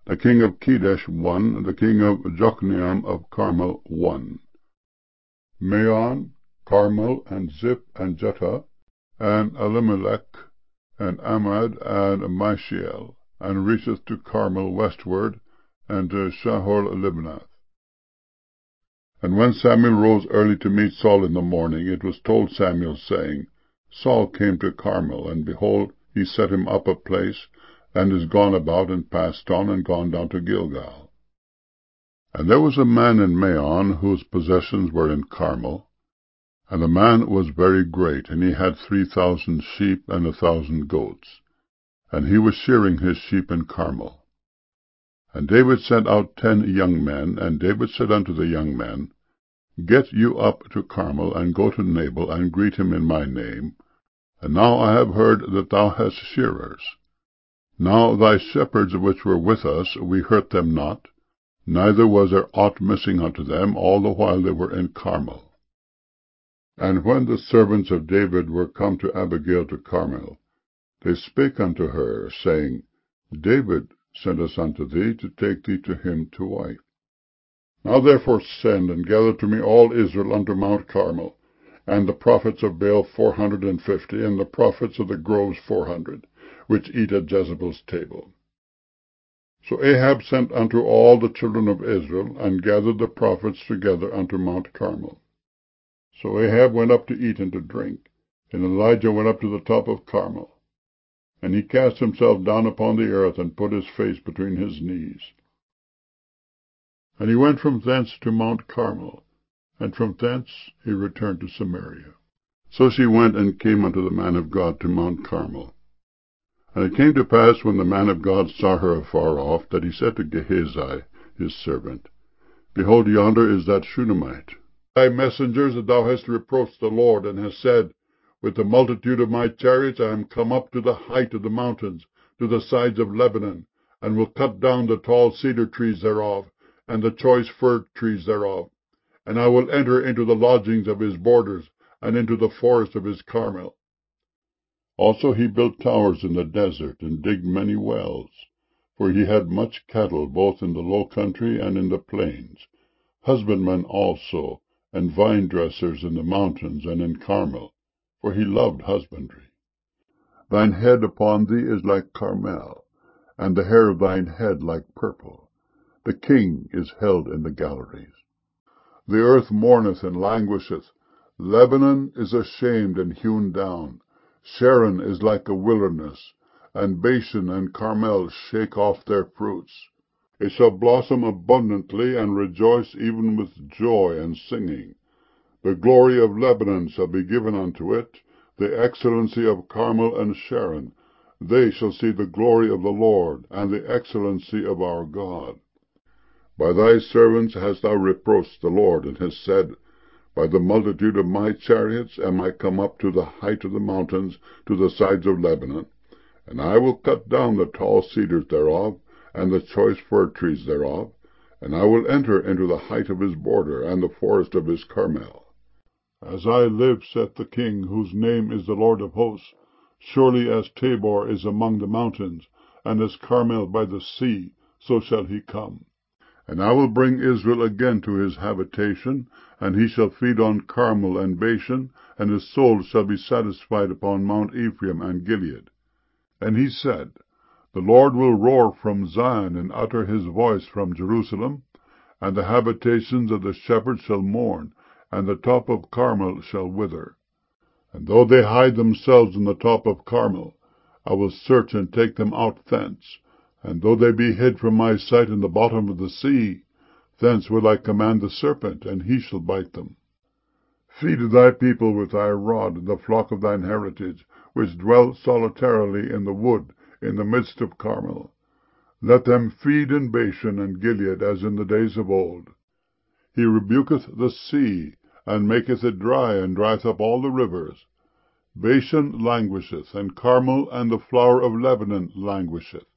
The king of Kedesh 1, the king of Jokneam of Carmel 1. Maon, Carmel, and Ziph, and Juttah, and Elimelech, and Amad, and Mishael, and reacheth to Carmel westward, and to Shahor-Libnath. And when Samuel rose early to meet Saul in the morning, it was told Samuel, saying, Saul came to Carmel, and behold, he set him up a place, and is gone about, and passed on, and gone down to Gilgal. And there was a man in Maon, whose possessions were in Carmel, and the man was very great, and he had 3,000 sheep, and 1,000 goats, and he was shearing his sheep in Carmel. And David sent out 10 young men, and David said unto the young men, Get you up to Carmel, and go to Nabal, and greet him in my name. And now I have heard that thou hast shearers. Now thy shepherds which were with us, we hurt them not, neither was there aught missing unto them all the while they were in Carmel. And when the servants of David were come to Abigail to Carmel, they spake unto her, saying, David sent us unto thee, to take thee to him to wife. Now therefore send, and gather to me all Israel unto Mount Carmel, and the prophets of Baal 450, and the prophets of the groves 400, which eat at Jezebel's table. So Ahab sent unto all the children of Israel, and gathered the prophets together unto Mount Carmel. So Ahab went up to eat and to drink, and Elijah went up to the top of Carmel. And he cast himself down upon the earth, and put his face between his knees. And he went from thence to Mount Carmel, and from thence he returned to Samaria. So she went and came unto the man of God to Mount Carmel. And it came to pass, when the man of God saw her afar off, that he said to Gehazi his servant, Behold, yonder is that Shunammite. Thy messengers that thou hast reproached the Lord, and hast said, With the multitude of my chariots I am come up to the height of the mountains, to the sides of Lebanon, and will cut down the tall cedar trees thereof, and the choice fir trees thereof. And I will enter into the lodgings of his borders, and into the forest of his Carmel. Also he built towers in the desert, and digged many wells, for he had much cattle both in the low country and in the plains, husbandmen also, and vine-dressers in the mountains and in Carmel, for he loved husbandry. Thine head upon thee is like Carmel, and the hair of thine head like purple. The king is held in the galleries. The earth mourneth and languisheth. Lebanon is ashamed and hewn down. Sharon is like a wilderness, and Bashan and Carmel shake off their fruits. It shall blossom abundantly, and rejoice even with joy and singing. The glory of Lebanon shall be given unto it, the excellency of Carmel and Sharon. They shall see the glory of the Lord, and the excellency of our God. By thy servants hast thou reproached the Lord, and hast said, By the multitude of my chariots am I come up to the height of the mountains, to the sides of Lebanon, and I will cut down the tall cedars thereof, and the choice fir trees thereof, and I will enter into the height of his border, and the forest of his Carmel. As I live, saith the King, whose name is the Lord of hosts, surely as Tabor is among the mountains, and as Carmel by the sea, so shall he come. And I will bring Israel again to his habitation, and he shall feed on Carmel and Bashan, and his soul shall be satisfied upon Mount Ephraim and Gilead. And he said, The Lord will roar from Zion, and utter his voice from Jerusalem, and the habitations of the shepherds shall mourn, and the top of Carmel shall wither. And though they hide themselves in the top of Carmel, I will search and take them out thence. And though they be hid from my sight in the bottom of the sea, thence will I command the serpent, and he shall bite them. Feed thy people with thy rod, and the flock of thine heritage, which dwell solitarily in the wood, in the midst of Carmel. Let them feed in Bashan and Gilead, as in the days of old. He rebuketh the sea, and maketh it dry, and drieth up all the rivers. Bashan languisheth, and Carmel and the flower of Lebanon languisheth.